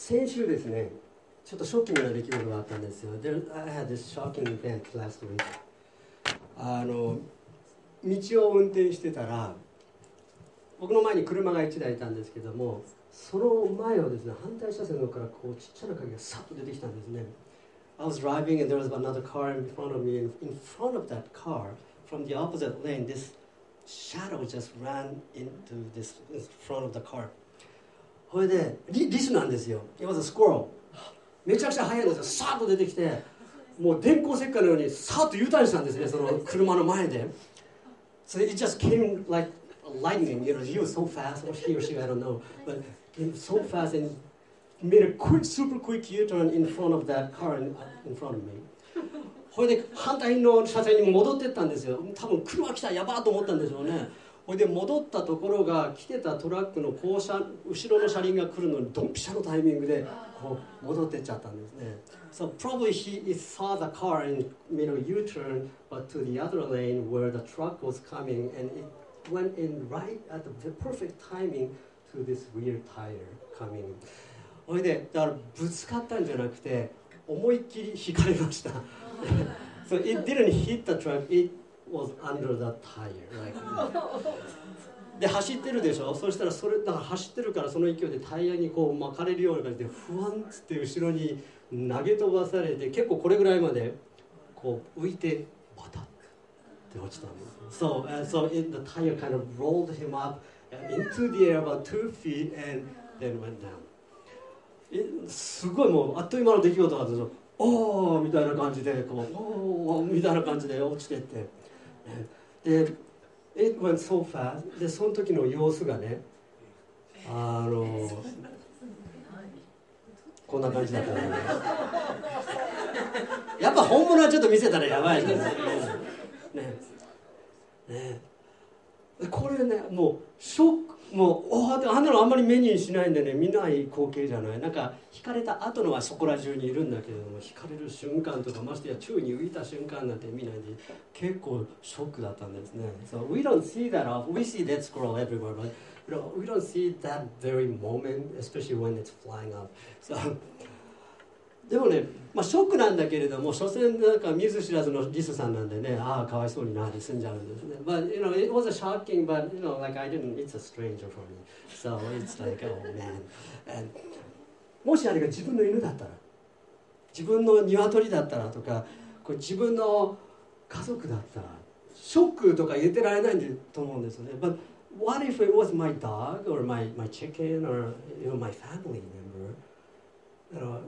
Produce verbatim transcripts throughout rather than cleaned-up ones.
先週ですね、ちょっとショッキングな出来事があったんですよ。There, I had this shocking event last week. あの道を運転してたら、僕の前に車がいちだいいたんですけども、その前をですね、反対車線のからこうちっちゃな影がさっと出てきたんですね。I was driving and there was another car in front of me, and in front of that car, from the opposite lane, this shadow just ran into this in front of the car. それでリ, リスなんですよ。It was a squirrel. めちゃくちゃ速いんですよ。さーっと出てきて、もう電光石火のようにさーっと U ターンしたんですね、その車の前で。So it just came like lightning, you know, he was so fast, or he or she, I don't know, but came so fast and made a quick, super quick U-turn in front of that car in, in front of me. それで反対の車線に戻ってったんですよ。多分車来たらやばーと思ったんでしょうね。それで戻ったところが、来てたトラックの後車後ろの車輪が来るのにドンピシャのタイミングでこう戻ってっちゃったんですね。So probably he saw the car and made a U-turn, but to the other lane where the truck was coming, and it went in right at the perfect timing to this rear tire coming. それでだからぶつかったんじゃなくて思いっきり引かれました。So it didn't hit the truck, it was under the tire. Like, で走ってるでしょ。そしたらそれだから走ってるからその勢いでタイヤにこう巻かれるような感じでふわんっつって後ろに投げ飛ばされて、結構これぐらいまでこう浮いてバタッって落ちたんです。So, uh, so it, the tire kind of rolled him up into the air about two feet and then went down. すごいもうあっという間の出来事だったんですよ。おーみたいな感じでこうおーみたいな感じで落ちてって、で It went so fast. でその時の様子がね、あのこんな感じだったんです。やっぱ本物はちょっと見せたらやばいですね。ねね、これねもうショック、もうおあんなのあんまり目にしないんでね、見ない光景じゃない。なんか引かれた後のはそこら中にいるんだけれども、引かれる瞬間とかましてや宙に浮いた瞬間なんて見ないで結構ショックだったんですね。So we don't see that often. We see that squirrel everywhere, but you know, we don't see that very moment, especially when it's flying up. Soでもね、まあ、ショックなんだけれども、所詮なんか見ず知らずのリスさんなんでね、ああかわいそうになって済んじゃうんですね。But you know, it was a shocking, but you know, like I didn't, it's a stranger for me. So it's like, oh man. And もしあれが自分の犬だったら、自分の鶏だったらとか、これ自分の家族だったら、ショックとか言ってられないと思うんですよね。But what if it was my dog or my, my chicken or you know, my family member? You know,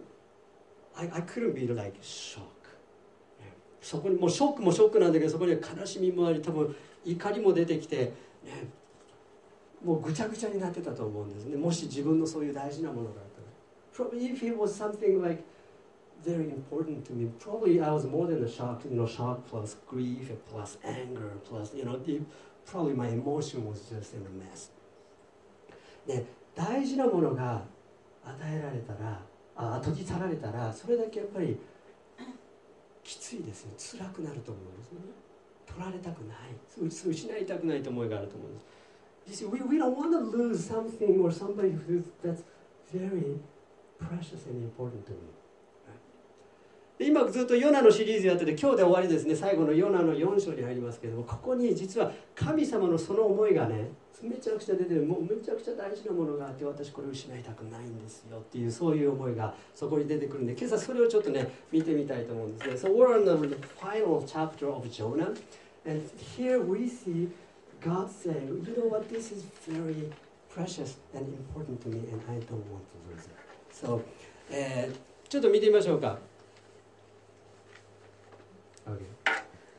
I, I couldn't be like shock. そこにもうショックもショックなんだけど、そこには悲しみもあり、多分怒りも出てきて、ね、もうぐちゃぐちゃになってたと思うんですね。もし自分のそういう大事なものがあったら。Probably if it was something like very important to me, probably I was more than a shock, you know, shock plus grief plus anger plus, you know, the, probably my emotion was just in a mess. ね、大事なものが与えられたら、あ解き去られたら、それだけやっぱりきついですよ。辛くなると思うんですね。取られたくない、失いたくないと思いがあると思うんです。You see, we, we don't want to lose something or somebody who's, that's very precious and important to me. で今ずっとヨナのシリーズやってて、今日で終わりですね。最後のヨナのよん章に入りますけれども、ここに実は神様のその思いがね、めちゃくちゃ出てる。もうめちゃくちゃ大事なものがあって、私これを失いたくないんですよっていう、そういう思いがそこに出てくるんで、今朝それをちょっとね見てみたいと思うんですね。So we're on the final chapter of Jonah, and here we see God saying, you know what, this is very precious and important to me, and I don't want to lose it. So、えー、ちょっと見てみましょうか。Okay.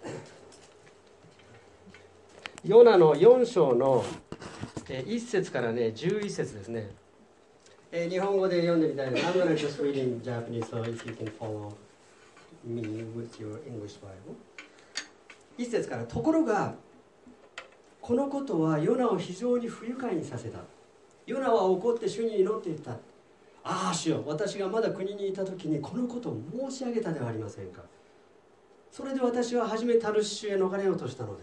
ヨナのよん章のいっ節からねじゅういち節ですね。えー、日本語で読んでみたいです。I'm gonna just read in Japanese, so if you can follow me with your English Bible. いっ節から、ところがこのことはヨナを非常に不愉快にさせた。ヨナは怒って主に祈っていった。ああ主よ、私がまだ国にいた時にこのことを申し上げたではありませんか。それで私は初めタルシシュへ逃れようとしたのです。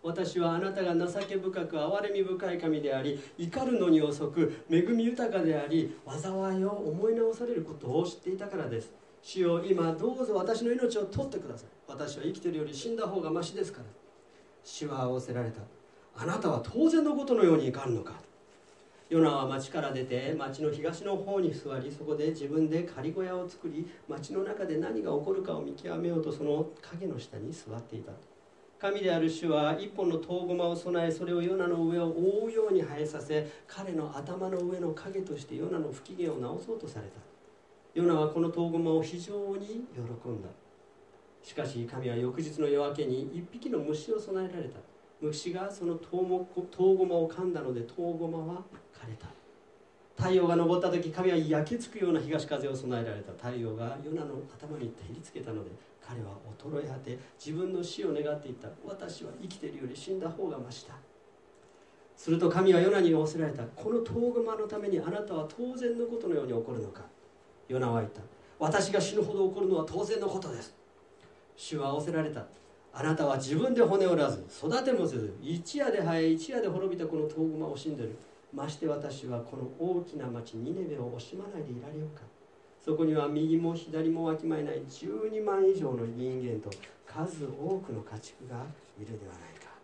私はあなたが情け深く憐れみ深い神であり、怒るのに遅く恵み豊かであり、災いを思い直されることを知っていたからです。主よ、今どうぞ私の命を取ってください。私は生きているより死んだ方がましですから。主は仰せられた。あなたは当然のことのように怒るのか。ヨナは町から出て町の東の方に座り、そこで自分で仮小屋を作り、町の中で何が起こるかを見極めようとその影の下に座っていた。神である主は一本の塔駒を備え、それをヨナの上を覆うように生えさせ、彼の頭の上の影としてヨナの不機嫌を直そうとされた。ヨナはこの塔駒を非常に喜んだ。しかし神は翌日の夜明けに一匹の虫を備えられた。虫がその塔駒を噛んだので塔駒は枯れた。太陽が昇った時、神は焼けつくような東風を備えられた。太陽がヨナの頭に照りつけたので、彼は衰え果て自分の死を願っていった。私は生きているより死んだ方がましだ。すると神はヨナに仰せられた。この塔駒のためにあなたは当然のことのように起こるのか。ヨナは言った。私が死ぬほど起こるのは当然のことです。主は仰せられた。あなたは自分で骨を折らず育てもせず、一夜で生え一夜で滅びたこの塔駒を死んでいる。まして私はこの大きな町ニネベを惜しまないでいられようか。そこには右も左もわきまえないじゅうにまん以上の人間と数多くの家畜がいるではないか。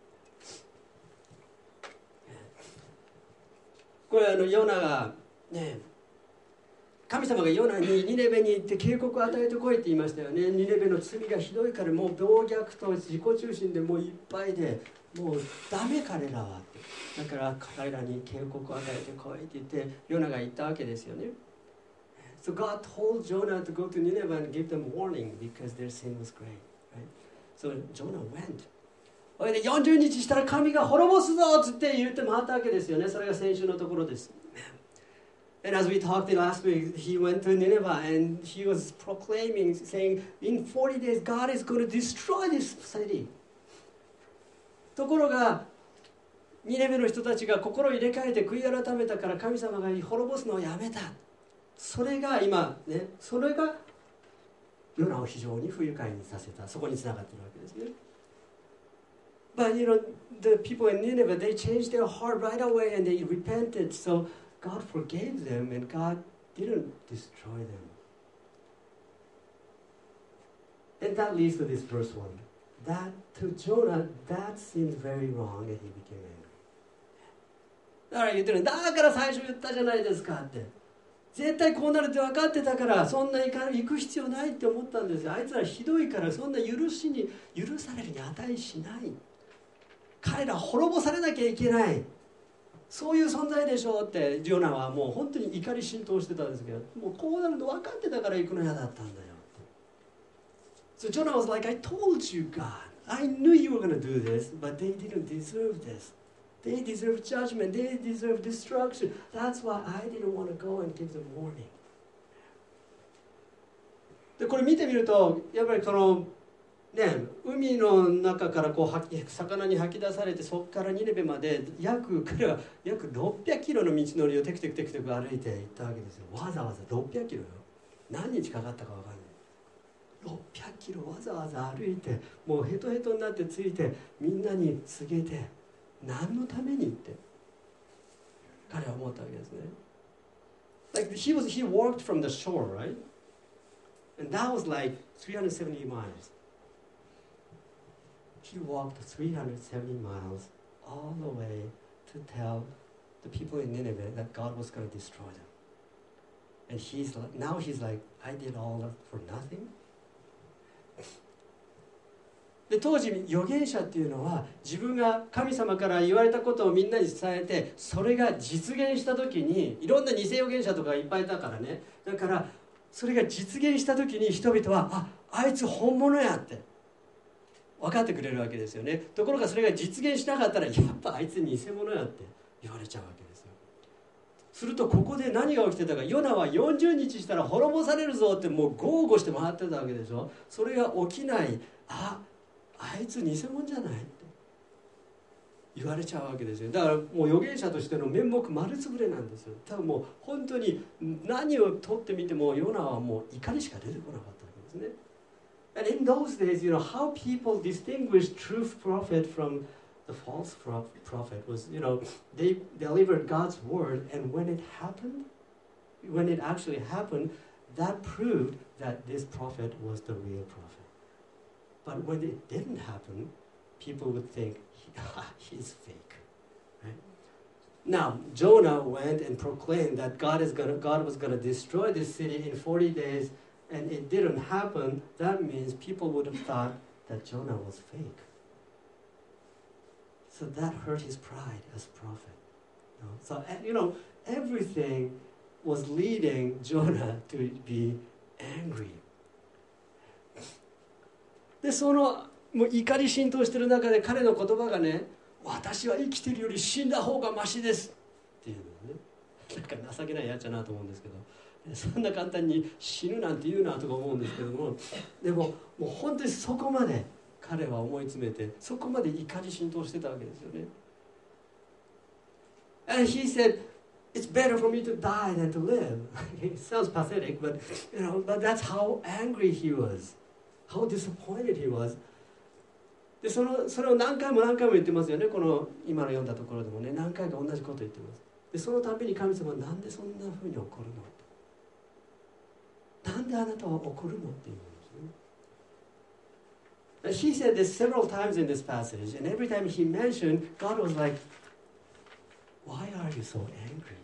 これあのヨナがね、神様がヨナにニネベに行って警告を与えてこいって言いましたよね。ニネベの罪がひどいから、もう暴虐と自己中心でもういっぱいで、もうダメ彼らはって。だから彼らに警告を与えてこいって言ってヨナが言ったわけですよね。So God told Jonah to go to Nineveh and give them warning because their sin was great, right? So Jonah went. それでよんじゅうにちしたら神が滅ぼすぞって言って回ったわけですよね。それが先週のところです。And as we talked last week, he went to Nineveh and he was proclaiming, saying, in forty days God is going to destroy this city. ところがニネベの人たちが心を入れ替えて悔い改めたから、神様が滅ぼすのをやめた。それが今ね、それがヨナを非常に不愉快にさせた。そこにつながっているわけですね。But you know, the people in Nineveh, they changed their heart right away and they repented. So God forgave them and God didn't destroy them. And that leads to this verse one. That to Jonah, that seemed very wrong and he became angry. だから言ってる、だから最初言ったじゃないですかって。絶対こうなるって分かってたから、そんなに行く必要ないって思ったんですよ。あいつらひどいから、そんな許しに許されるに値しない。彼ら滅ぼされなきゃいけない。そういう存在でしょうってヨナはもう本当に怒り浸透してたんですけど、もうこうなるの分かってたから行くの嫌だったんだよって。So Jonah was like, I told you, God. I knew you were going to do this, but they didn't deserve this. They deserve judgment. They deserve destruction. That's why I didn't want to go and give them warning. でこれ見てみると、やっぱりこのね、海の中からこう魚に吐き出されて、そこからニネベまで約彼は約ろっぴゃくキロの道のりをテクテクテクテク歩いて行ったわけですよ。わざわざろっぴゃくキロよ。何日かかったか分かんない。ろっぴゃくキロわざわざ歩いて、もうヘトヘトになってついて、みんなに告げて、何のためにって彼は思ったわけですね。Like he was, he walked from the shore, right? And that was like three hundred seventy miles. He walked three hundred seventy miles all the way to tell the people in Nineveh that God was going to destroy them. And he's like, now he's like, I did all that for nothing. で当時預言者っていうのは自分が神様から言われたことをみんなに伝えて、それが実現した時に、いろんな偽預言者とかいっぱいいたからね、だからそれが実現した時に人々は、あ、あいつ本物やって分かってくれるわけですよね。ところがそれが実現しなかったら、やっぱあいつ偽物やって言われちゃうわけですよ。するとここで何が起きてたか、ヨナはよんじゅうにちしたら滅ぼされるぞってもう豪語して回ってたわけでしょ。それが起きない。あ、あいつ偽物じゃないって言われちゃうわけですよ。だからもう預言者としての面目丸つぶれなんですよ。多分もう本当に何を取ってみてもヨナはもう怒りしか出てこなかったわけですね。 And in those days, you know, how people distinguished true prophet from the false prophet was, you know, they delivered God's word, and when it happened, when it actually happened, that proved that this prophet was the real prophet. But when it didn't happen, people would think, he's fake. Right? Now, Jonah went and proclaimed that God is gonna, God was going to destroy this city in forty days, and it didn't happen. That means people would have thought that Jonah was fake. So that hurt his pride as prophet. You know? So, you know, everything was leading Jonah to be angry. で、そのもう怒り浸透している中で彼の言葉がね、私は生きているより死んだ方がマシですっていうのね。なんか情けないやつだなと思うんですけど、そんな簡単に死ぬなんて言うなとか思うんですけども、でももう本当にそこまで彼は思い詰めて、そこまで怒り浸透してたわけですよね。And he said, it's better for me to die than to live. It sounds pathetic, but you know, but that's how angry he was, how disappointed he was. でそのそれを何回も何回も言ってますよね。この今の読んだところでもね、何回か同じこと言ってます。でそのたびに神様はなんでそんなふうに怒るの？なんであなたは怒るのって言うんですね。He said this several times in this passage, and every time he mentioned, God was like, "Why are you so angry?"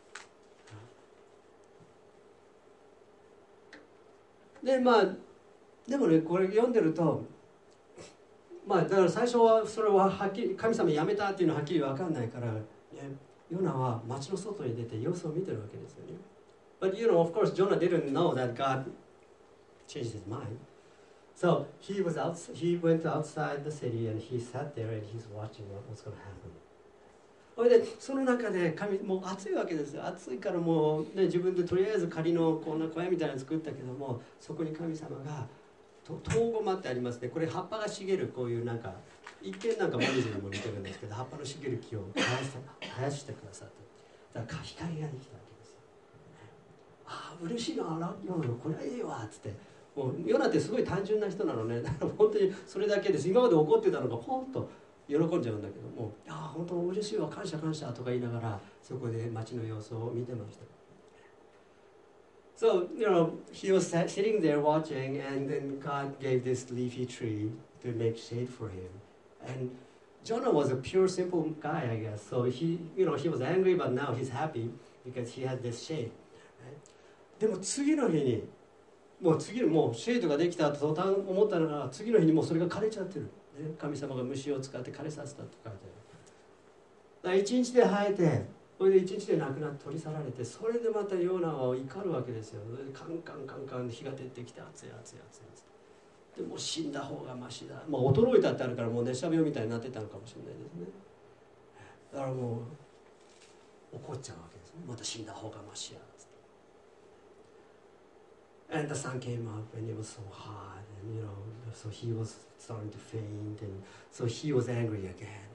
でまあでもねこれ読んでると、まあだから最初はそれははっきり神様やめたっていうのははっきり分かんないから、ね、ヨナは町の外に出て様子を見てるわけですよね。But you know, of course, Jonah didn't know that God changed his mind. So he was out. He went outside the city and he sat there and he's watching what was going to happen. それでその中で神もう暑いわけですよ。暑いからもう、ね、自分でとりあえず仮のこんな小屋みたいなの作ったけども、そこに神様がとトウゴマってありますね。これ葉っぱが茂るこういうなんか一見なんかモミジにも似てるんですけど、葉っぱの茂る木を生やして生やしてくださって、だから光ができたわけですよ。ああ嬉しいな、あらヨナこれはいいわっつって。もうヨナってすごい単純な人なのね。だから本当にそれだけです。今まで怒ってたのがポンと喜んじゃうんだけども、ああ本当嬉しいわ、感謝感謝とか言いながらそこで街の様子を見てました。So, you know, he was sitting there watching, and then God gave this leafy tree to make shade for him. And Jonah was a pure, simple guy, I guess. So he, you know, he was angry, but now he's happy because he had this shade. Right? でも次の日に、もう次のもうシェイドができたと途端思ったのが、次の日にもうそれが枯れちゃってる。ね、神様が虫を使って枯れさせたって書いてある。だから一日で生えて。それで一日で亡くなって取り去られて、それでまたヨナは怒るわけですよ。それでカンカンカンカン火が出てきて熱い熱い熱い熱い。でもう死んだ方がマシだ。まあ衰えたってあるからもう熱射病みたいになってたのかもしれないですね。だからもう怒っちゃうわけですね。また死んだ方がマシや。And the sun came up and it was so hot, and you know, so he was starting to faint, and so he was angry again.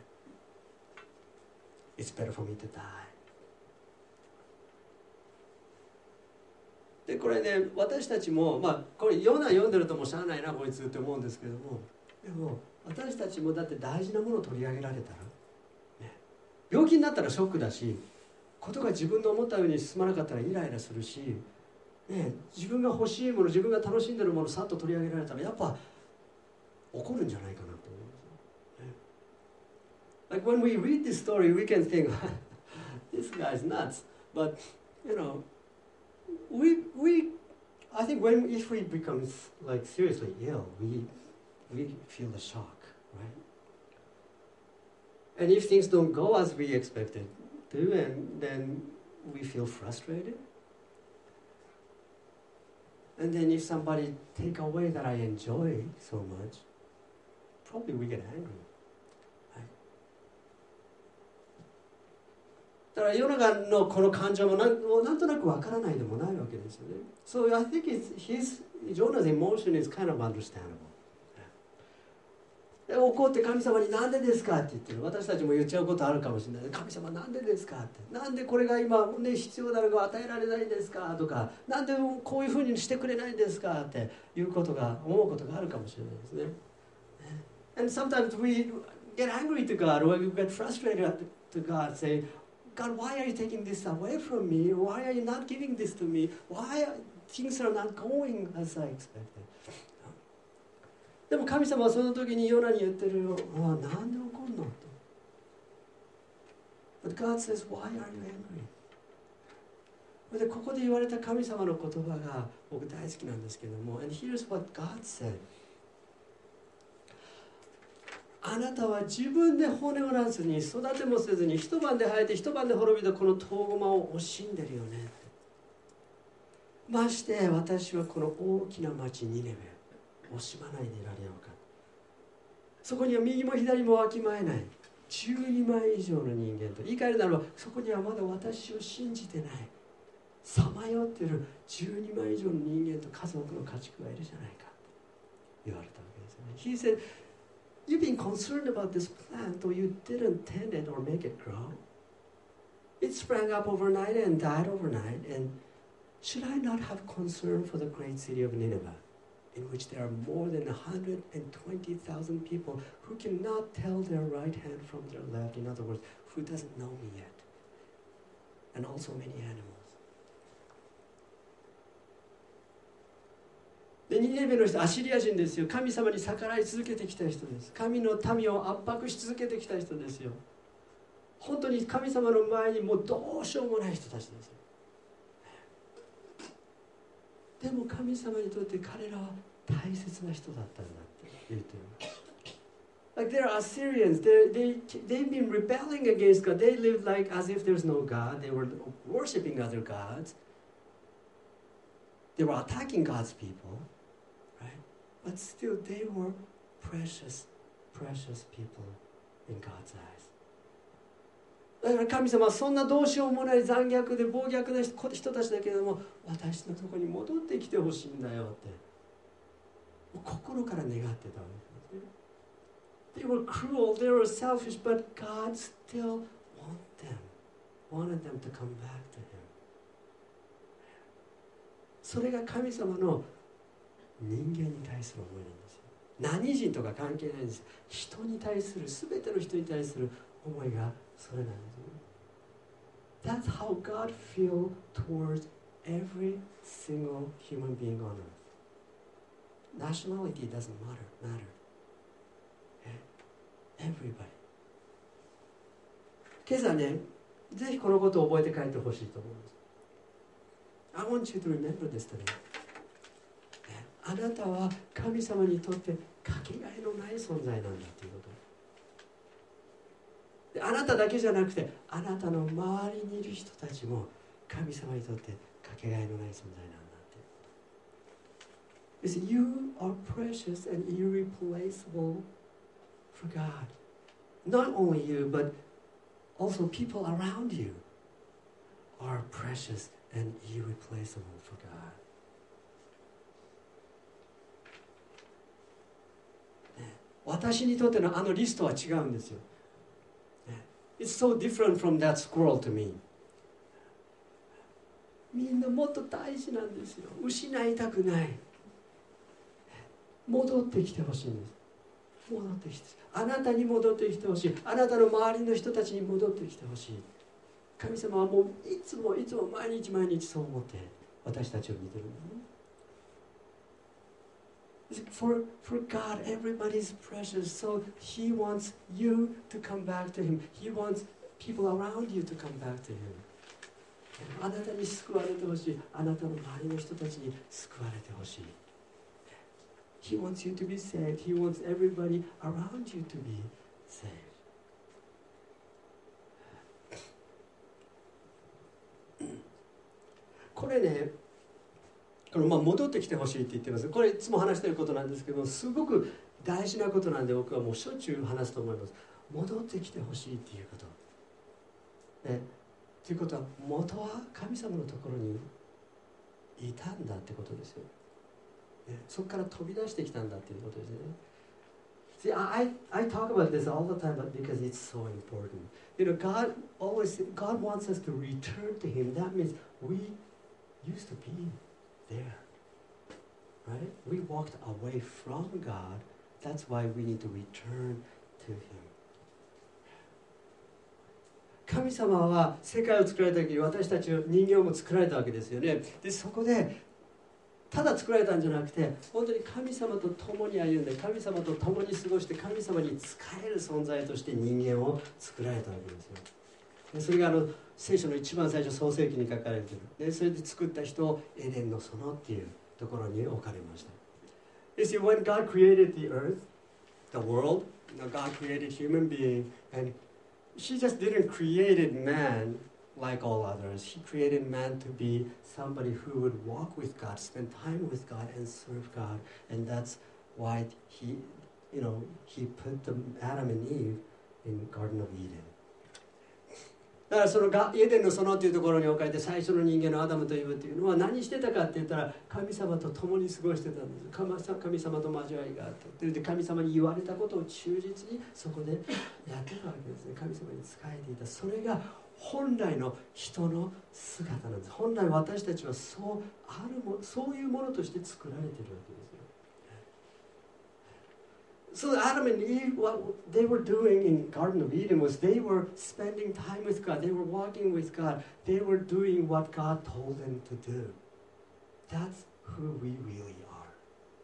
It's better for me to die. でこれね、私たちもまあこれヨナ読んでるともうしゃあないなこいつって思うんですけども、でも私たちもだって大事なものを取り上げられたら、ね、病気になったらショックだし、ことが自分の思ったように進まなかったらイライラするし、ね、自分が欲しいもの、自分が楽しんでるものをさっと取り上げられたらやっぱ怒るんじゃないかなと思うんですよ、ね。Like when we read this story, we can think, this guy's nuts. But you know, we we I think when if we become like seriously ill, we we feel the shock, right? And if things don't go as we expected to, and then we feel frustrated. And then if somebody take away that I enjoy so much, probably we get angry. だから世の中のこの感情も な, なんとなくわからないでもないわけですよね。So I think it's, his, Jonah's emotion is kind of understandable. 怒って神様に何でですかって言ってる。私たちも言っちゃうことあるかもしれない。神様なんでですかって、なんでこれが今、ね、必要なのが与えられないんですかとか、なんでこういうふうにしてくれないんですかっていうことが思うことがあるかもしれないですね。And sometimes we get angry to God or we get frustrated to God, say, God, why are you taking this away from me? Why are you not giving this to me? Why are things are not going as I expected? でも神様はその時にヨナに言ってるよ。ああ、なんで怒るのと。But God says, why are you angry? でここで言われた神様の言葉が僕大好きなんですけども、And here's what God said. あなたは自分で骨折らずに育てもせずに一晩で生えて一晩で滅びたこのトウゴマを惜しんでるよね。まして私はこの大きな町ニネベ惜しまないでいられようか。そこには右も左もわきまえないじゅうにまい以上の人間と、言い換えるならばそこにはまだ私を信じてないさまよっているじゅうにまい以上の人間と家族の家畜がいるじゃないかと言われたわけですよね。He said, You've been concerned about this plant, though you didn't tend it or make it grow. It sprang up overnight and died overnight. And should I not have concern for the great city of Nineveh, in which there are more than one hundred twenty thousand people who cannot tell their right hand from their left? In other words, who doesn't know me yet. And also many animals. でニネベの人、アシリア人ですよ。神様に逆らい続けてきた人です。神の民を圧迫し続けてきた人ですよ。本当に神様の前にもうどうしようもない人たちですよ。でも神様にとって彼らは大切な人だったんだって言っています。Like there are Assyrians, they, they, they've been rebelling against God. They lived like as if there's no God. They were worshiping other gods. They were attacking God's people, right? But still they were precious, precious people in God's eyes. だから神様はそんなどうしようもない残虐で暴虐な人たちだけれども、私のところに戻ってきてほしいんだよって心から願ってたわけですね。They were cruel, they were selfish, but God still wanted them, wanted them to come back to Him. それが神様の人間に対する思いなんですよ。何人とか関係ないんです。人に対する、全ての人に対する思いがそれなんですよ。That's how God feels towards every single human being on earth. Nationality doesn't matter. matter. Everybody. 今朝ね、ぜひこのことを覚えて帰ってほしいと思います。I want you to remember this today. あなたは神様にとってかけがえのない存在なんだということ。であなただけじゃなくて、あなたの周りにいる人たちも神様にとってかけがえのない存在なんだということ。Because you are precious and irreplaceable for God. Not only you, but also people around you are precious and irreplaceable for God. ね、私にとってのあのリストは違うんですよ。ね、It's so different from that scroll to me. みんなもっと大事なんですよ。失いたくない。戻ってきてほしいんです。戻ってきて、あなたに戻ってきてほしい。あなたの周りの人たちに戻ってきてほしい。神様はもういつもいつも毎日毎日そう思って私たちを見てるんだね。For, for God, everybody is precious, so He wants you to come back to Him. He wants people around you to come back to Him. あなたに救われてほしい。あなたの周りの人たちに救われてほしい。He wants you to be saved. He wants everybody around you to be saved. これね、このまあ戻ってきてほしいって言ってます。これいつも話していることなんですけど、すごく大事なことなんで僕はもうしょっちゅう話すと思います。戻ってきてほしいっていうこと。ね、ということは元は神様のところにいたんだってことですよ。そこから飛び出してきたんだということですね。 See, I, I talk about this all the time but because it's so important. You know, God always, God wants us to return to Him. That means we used to be there, right? We walked away from God. That's why we need to return to Him. 神様は世界を作られた時に私たち人間も作られたわけですよね。で、そこでただ作られたんじゃなくて、本当に神様と共に歩んで、神様と共に過ごして、神様に仕える存在として人間を作られたわけですよ。でそれがあの聖書の一番最初、創世記に書かれている。でそれで作った人をエデンの園っていうところに置かれました。You see, when God created the earth, the world, God created human being, and He just didn't create man like all others. He created man to be somebody who would walk with God, spend time with God, and serve God. And that's why he, you know, he put the Adam and Eve in Garden of Eden. だからそのがエデンの園というところに置かれて最初の人間のアダムとイブというのは何してたかって言ったら神様と共に過ごしてたんです。神様と交わりがあってで神様に言われたことを忠実にそこでやってたわけですね。神様に仕えていた。それが本来の人の姿なんです。本来私たちはそうあるもそういうものとして作られているわけですよ。So Adam and Eve, what they were doing in Garden of Eden was they were spending time with God. They were walking with God. They were doing what God told them to do. That's who we really are.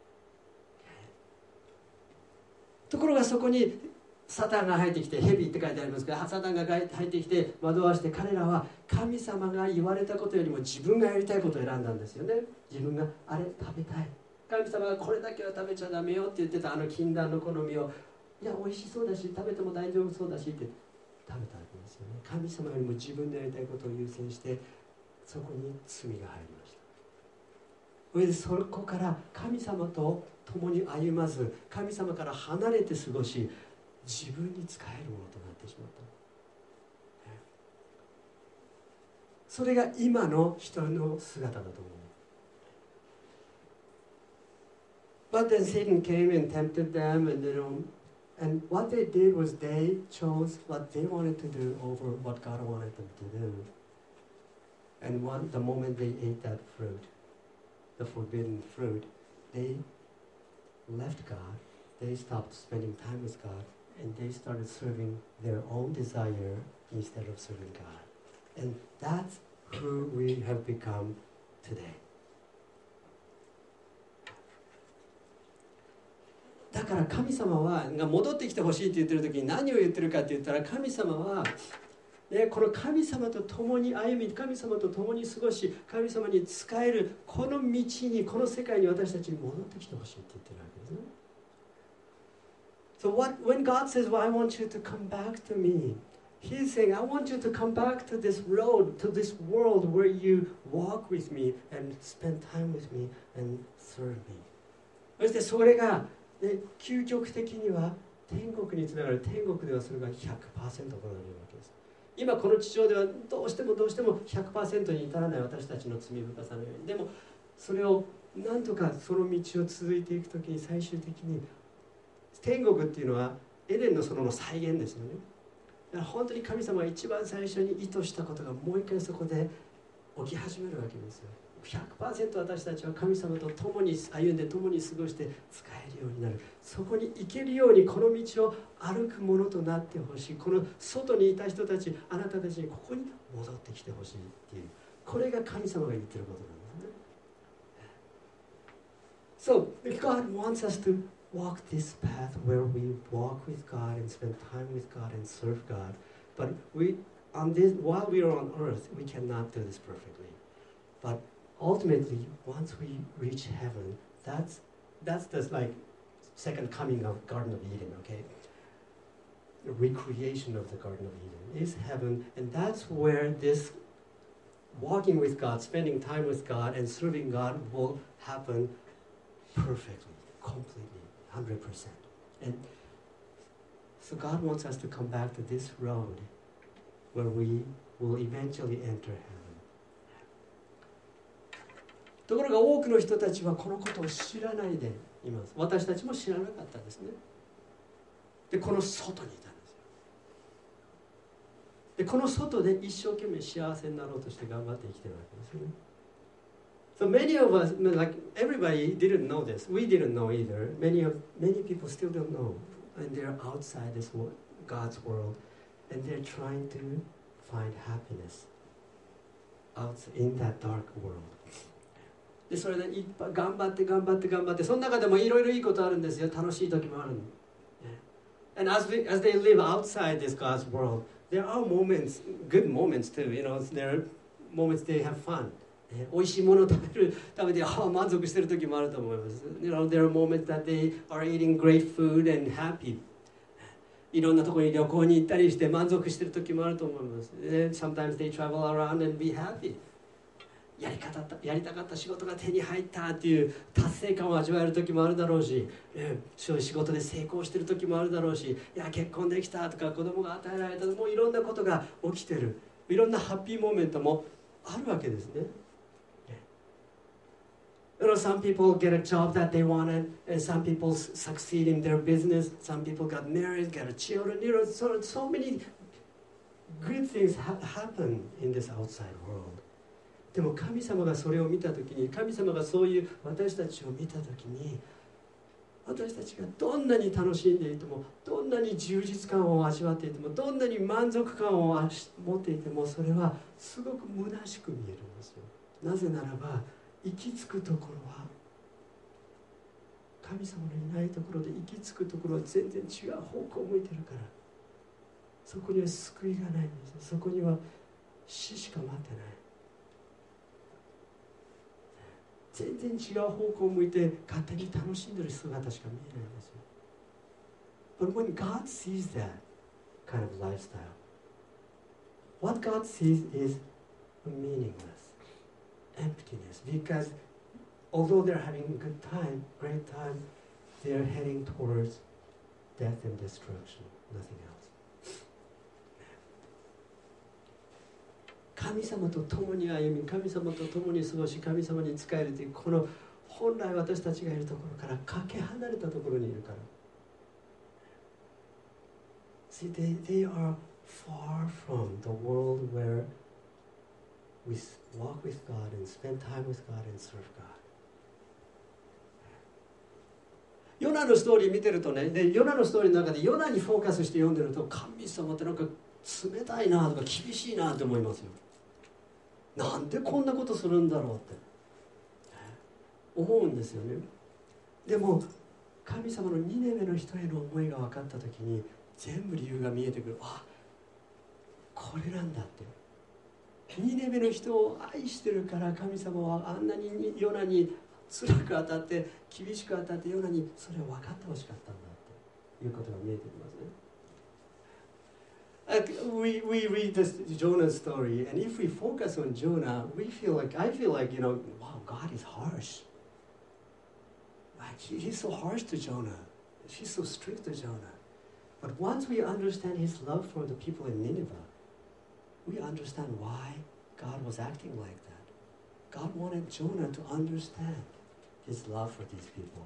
ところがそこにサタンが入ってきて、ヘビって書いてありますけど、サタンが入ってきて惑わして彼らは神様が言われたことよりも自分がやりたいことを選んだんですよね。自分があれ食べたい。神様がこれだけは食べちゃダメよって言ってたあの禁断の好みをいや美味しそうだし食べても大丈夫そうだしって食べたわけですよね。神様よりも自分でやりたいことを優先してそこに罪が入りました。それでそこから神様と共に歩まず神様から離れて過ごし自分に仕えるものとなってしまった。それが今の人の姿だと思う。But then Satan came and tempted them, and you know, and what they did was they chose what they wanted to do over what God wanted them to do. And one, the moment they ate that fruit, the forbidden fruit, they left God. They stopped spending time with God, and they started serving their own desire instead of serving God. And that's who we have become today. だから神様はが戻ってきてほしいって言ってる時に何を言ってるかって言ったら神様は、ね、この神様と共に歩み神様と共に過ごし神様に仕えるこの道にこの世界に私たちに戻ってきてほしいって言ってるわけですね。So what, when God says, well, I want you to come back to me, He's saying, I want you to come back to this road, to this world where you walk with me and spend time with me and serve me. そしてそれがで究極的には天国につながる。天国ではそれが ひゃくパーセント 行われるわけです。今この地上ではどうしてもどうしても ひゃくパーセント に至らない私たちの罪深さのようにでもそれをなんとかその道を続いていくときに最終的に天国っていうのはエデンの園の再現ですよね。だから本当に神様が一番最初に意図したことがもう一回そこで起き始めるわけですよ。ひゃくパーセント 私たちは神様と共に歩んで共に過ごして使えるようになる。そこに行けるようにこの道を歩くものとなってほしい。この外にいた人たちあなたたちにここに戻ってきてほしいっていうこれが神様が言ってることなんですね。So God wants us to walk this path where we walk with God and spend time with God and serve God. But we on this while we are on earth we cannot do this perfectly. But ultimately, once we reach heaven, that's that's the like second coming of Garden of Eden, okay? The recreation of the Garden of Eden is heaven, and that's where this walking with God, spending time with God, and serving God will happen perfectly, completely, one hundred percent. And so God wants us to come back to this road where we will eventually enter heaven.ところが多くの人たちはこのことを知らないでいます。私たちも知らなかったですね。 でこの外にいたんですよ。でこの外で一生懸命幸せになろうとして頑張って生きてるわけですよね。So many of us, like everybody didn't know this. We didn't know either. Many of many people still don't know, and they're outside this world, God's world, and they're trying to find happiness out in that dark world. でそれでいっぱい頑張って頑張って頑張って、その中でもいろいろいいことあるんですよ。楽しい時もある。And as we, as they live outside this God's world, there are moments, good moments too. You know, there are moments they have fun. 美味しいものを食べる食べてああ満足してる時もあると思います。You know, there are moments that they are eating great food and happy. いろんなところに旅行に行ったりして満足してる時もあると思います。Sometimes they travel around and be happy. やり方やりたかった仕事が手に入ったっていう達成感を味わえる時もあるだろうし、そういう仕事で成功してる時もあるだろうし、いや結婚できたとか子供が与えられた、もういろんなことが起きてる、いろんなハッピーモーメントもあるわけですね。You know, some people get a job that they wanted, and some people succeed in their business. Some people got married, got children. You know, so, so many good things ha- happen in this outside world. でも神様がそれを見たときに、神様がそういう私たちを見たときに、私たちがどんなに楽しんでいても、どんなに充実感を味わっていても、どんなに満足感を持っていても、それはすごく虚しく見えるんですよ。なぜならば、行き着くところは神様のいないところで、行き着くところは全然違う方向を向いてるから、そこには救いがないんです。そこには死しか待ってない。全然違う方向を向いて勝手に楽しんでる姿しか見えないんですよ。But when God sees that kind of lifestyle, what God sees is meaningless, emptiness, because although they're having a good time, great time, they're heading towards death and destruction, nothing else. 神様と共に歩み、神様と共に過ごし、神様に仕えるという、この本来私たちがいるところからかけ離れたところにいるから。See, they, they are far from the world where we walk with God and spend time with God and serve God. ヨナのストーリー見てるとね、でヨナのストーリーの中でヨナにフォーカスして読んでると、神様ってなんか冷たいなとか厳しいなって思いますよ。なんでこんなことするんだろうって思うんですよね。でも神様のニネベの人への思いが分かった時に、全部理由が見えてくる。あ、これなんだって。ニネベの人を愛してるから、神様はあんなにヨナに辛く当たって厳しく当たってヨナにそれを分かってほしかったんだっていうことが見えてきますね。We, we read this Jonah story, and if we focus on Jonah, we feel like, I feel like, you know, wow, God is harsh. Like, he, he's so harsh to Jonah. He's so strict to Jonah. But once we understand his love for the people in Nineveh, we understand why God was acting like that. God wanted Jonah to understand his love for these people.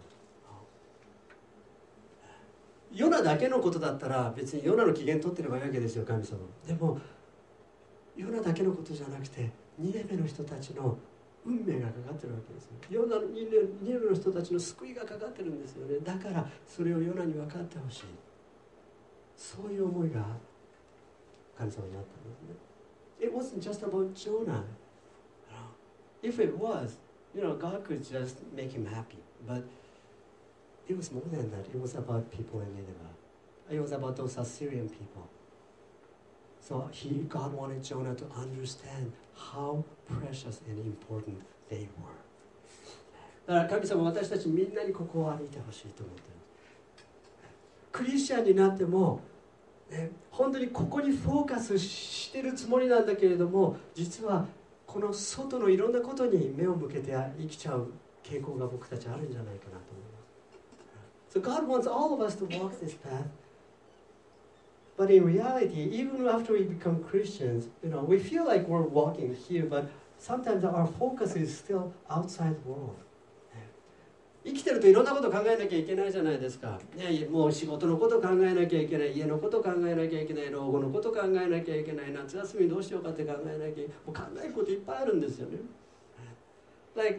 ヨナだけのことだったら別にヨナの機嫌取ってればいいわけですよ、神様。でもヨナだけのことじゃなくて、ニネベの人たちの運命がかかってるわけですよ。ヨナのニネベの人たちの救いがかかってるんですよね。だからそれをヨナに分かってほしい、そういう思いが神様にあったんですね。It wasn't just about Jonah. If it was, you know, God could just make him happy. But it was more than that. It was about people in Nineveh. It was about those Assyrian people. So he, God wanted Jonah to understand how precious and important they were. だから神様は私たちみんなにここを歩いてほしいと思っている。クリスチャンになっても、ね、本当にここにフォーカスしてるつもりなんだけれども、実はこの外のいろんなことに目を向けて生きちゃう傾向が僕たちあるんじゃないかなと思います。So God wants all of us to walk this path. But in reality, even after we become Christians, you know, we feel like we're walking here, but sometimes our focus is still outside the world. 生きてるといろんなこと考えなきゃいけないじゃないですか、ね、もう仕事のこと考えなきゃいけない、家のこと考えなきゃいけない、老後のこと考えなきゃいけない、夏休みどうしようかって考えなきゃいけない、もう考えることいっぱいあるんですよね。Like,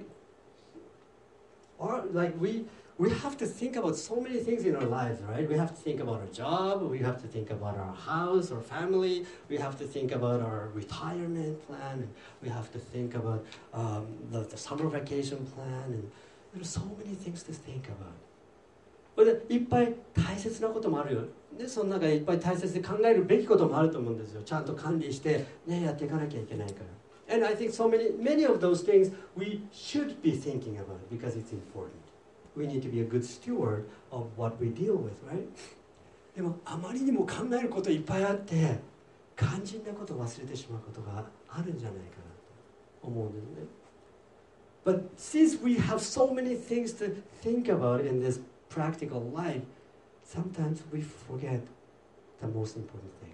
or, like we, we have to think about so many things in our lives, right? We have to think about our job, we have to think about our house, our family, we have to think about our retirement plan, and we have to think about um, the, the summer vacation plan, and there are so many things to think about. これでいっぱい大切なこともあるよ。で、その中でいっぱい大切で考えるべきこともあると思うんですよ。ちゃんと管理して、ね、やっていかなきゃいけないから。And I think so many, many of those things we should be thinking about because it's important. We need to be a good steward of what we deal with, right? でもあまりにも考えることいっぱいあって肝心なことを忘れてしまうことがあるんじゃないかなと思うんですね。But since we have so many things to think about in this practical life, sometimes we forget the most important thing.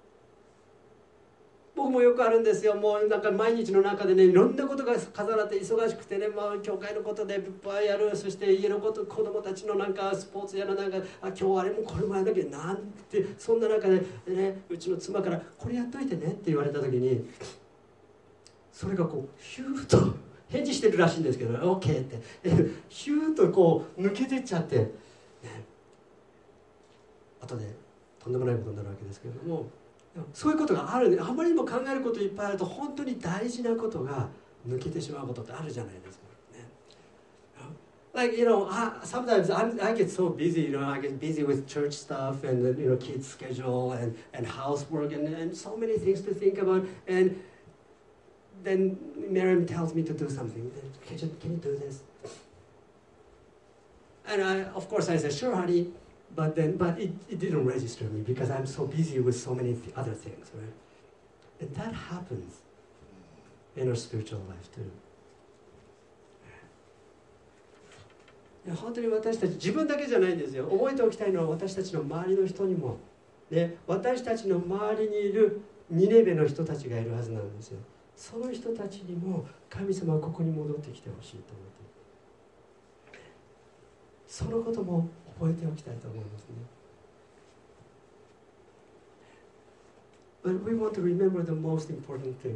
僕もよくあるんですよ。もうなんか毎日の中でね、いろんなことが重なって忙しくてね、まあ、教会のことでいっぱいやる、そして家のこと、子供たちのなんかスポーツやらなんか、あ、今日あれもこれもやらなきゃなんて、そんな中で、ね、うちの妻からこれやっといてねって言われた時に、それがこうヒューッと返事してるらしいんですけど、オッケーってヒューッとこう抜けてっちゃって、ね、後でとんでもないことになるわけですけれども、そういうことがあるんで、あまりにも考えることいっぱいあると本当に大事なことが抜けてしまうことってあるじゃないですか、ね。Like, you know, I, sometimes I'm, I get so busy, you know, I get busy with church stuff and, you know, kids' schedule and, and housework and, and so many things to think about. And then Miriam tells me to do something. Can you, can you do this? And I, of course, I said, sure, honey. But then, but it, it didn't register me because I'm so busy with so many th- other things, right? And that happens in our spiritual life too. いや本当に私たち自分だけじゃないんですよ。覚えておきたいのは私たちの周りの人にも、ね、私たちの周りにいるニネベの人たちがいるはずなんですよ。その人たちにも神様はここに戻ってきてほしいと思っている。そのことも覚えておきたいと思いますね。But we want to remember the most important thing.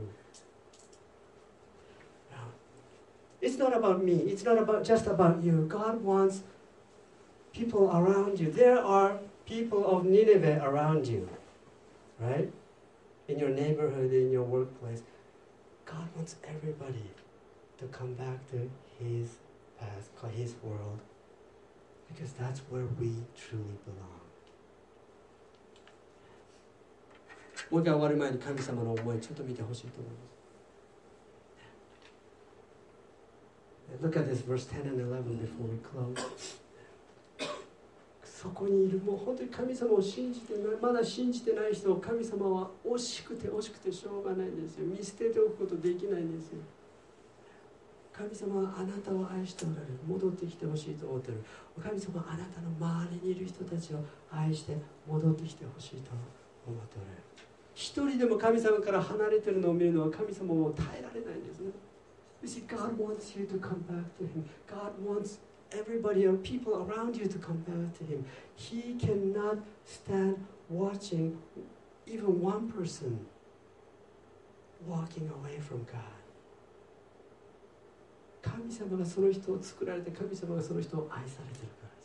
It's not about me. It's not about just about you. God wants people around you. There are people of Nineveh around you, right? In your neighborhood, in your workplace. God wants everybody to come back to His past, His world, because that's where we truly belong. もう一回終わる前に神様の思いちょっと見てほしいと思います。Look at this verse ten and eleven before we close. そこにいるもう本当に神様を信じてない、まだ信じてない人を神様は惜しくて惜しくてしょうがないんですよ。見捨てておくことできないんですよ。神様はあなたを愛しておられる。戻ってきてほしいと思っている。神様はあなたの周りにいる人たちを愛して戻ってきてほしいと思っておられる。一人でも神様から離れているのを見るのは神様も耐えられないんですね。You see, God wants you to come back to Him. God wants everybody or people around you to come back to Him. He cannot stand watching even one person walking away from God. 神様がその人を作られて、神様がその人を愛されているからです。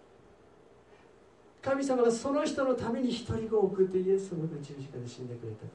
神様がその人のために一人子を送ってイエス様が十字架で死んでくれたから。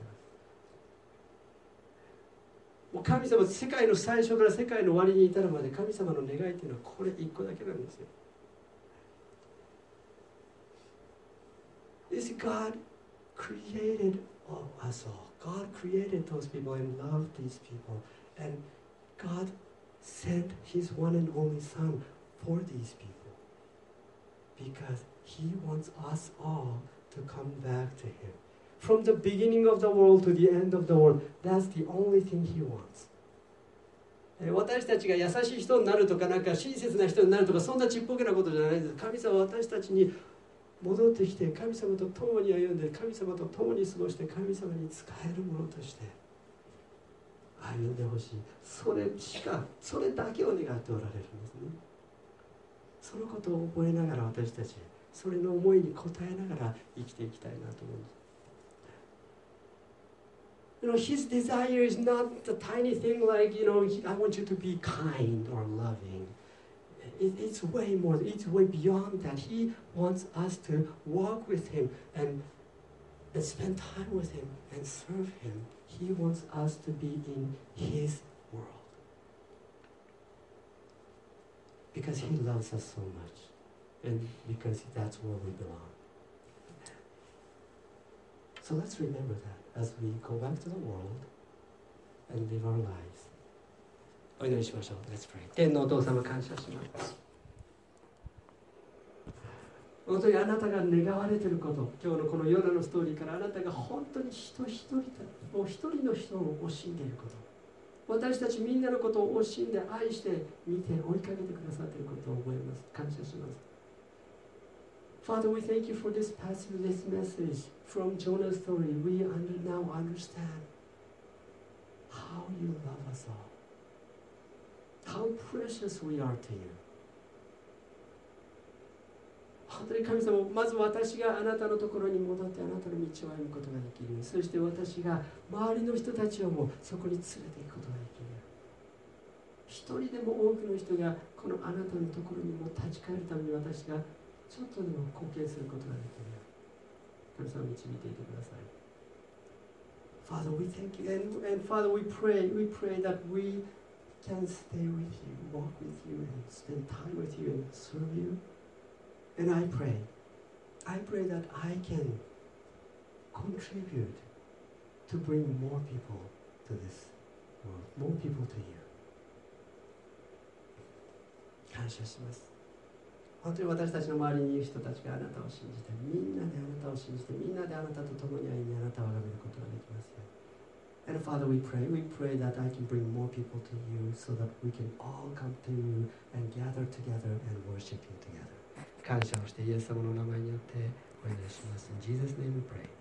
もう神様、世界の最初から世界の終わりに至るまで神様の願いというのはこれ一個だけなんですよ。This God created us all. God created those people and loved these people. And God sent His one and only Son for these people. Because He wants us all to come back to Him. From the beginning of the world to the end of the world, that's the only thing He wants. 私たちが優しい人になるとか、なんか親切な人になるとか、そんなちっぽけなことじゃないです。神様は私たちに戻ってきて、神様と共に歩んで、神様と共に過ごして、神様に仕えるものとして歩んでほしい。それしか、それだけを願っておられるんですね。 そのことを覚えながら私たちそれの思いに応えながら生きていきたいなと思うんです。You know, his desire is not the tiny thing like, you know, I want you to be kind or loving. It, it's way more, it's way beyond that. He wants us to walk with him and, and spend time with him and serve him. He wants us to be in his world. Because he loves us so much. And because that's where we belong. So let's remember that as we go back to the world and live our lives. お祈りしましょう。Let's pray. 天のお父様感謝します。本当にあなたが願われていること、今日のこのヨナのストーリーからあなたが本当に人一人もう一人の人を惜しんでいること、私たちみんなのことを惜しんで愛して見て追いかけてくださっていることを覚えます。感謝します。Father, we thank you for this passage, this message from Jonah's story. We under, now understand how you love us all. How precious we are to you. 本当に神様、まず私があなたのところに戻ってあなたの道を歩むことができる。そして私が周りの人たちをもそこに連れていくことができる。一人でも多くの人がこのあなたのところにも立ち返るために私がちょっとでも貢献することができる。神様、導いていてください。Father, we thank you. And, and Father, we pray, we pray that we can stay with you, walk with you, and spend time with you and serve you. And I pray, I pray that I can contribute to bring more people to this world, more people to you. 感謝します。本当に私たちの周りにいる人たちがあなたを信じて、みんなであなたを信じて、みんなであなたと共に歩み、あなたを崇めることができますよ。And Father, we pray, we pray that I can bring more people to you so that we can all come to you and gather together and worship you together. 感謝をしてイエス様の名前によってお願いします。In Jesus' name we pray.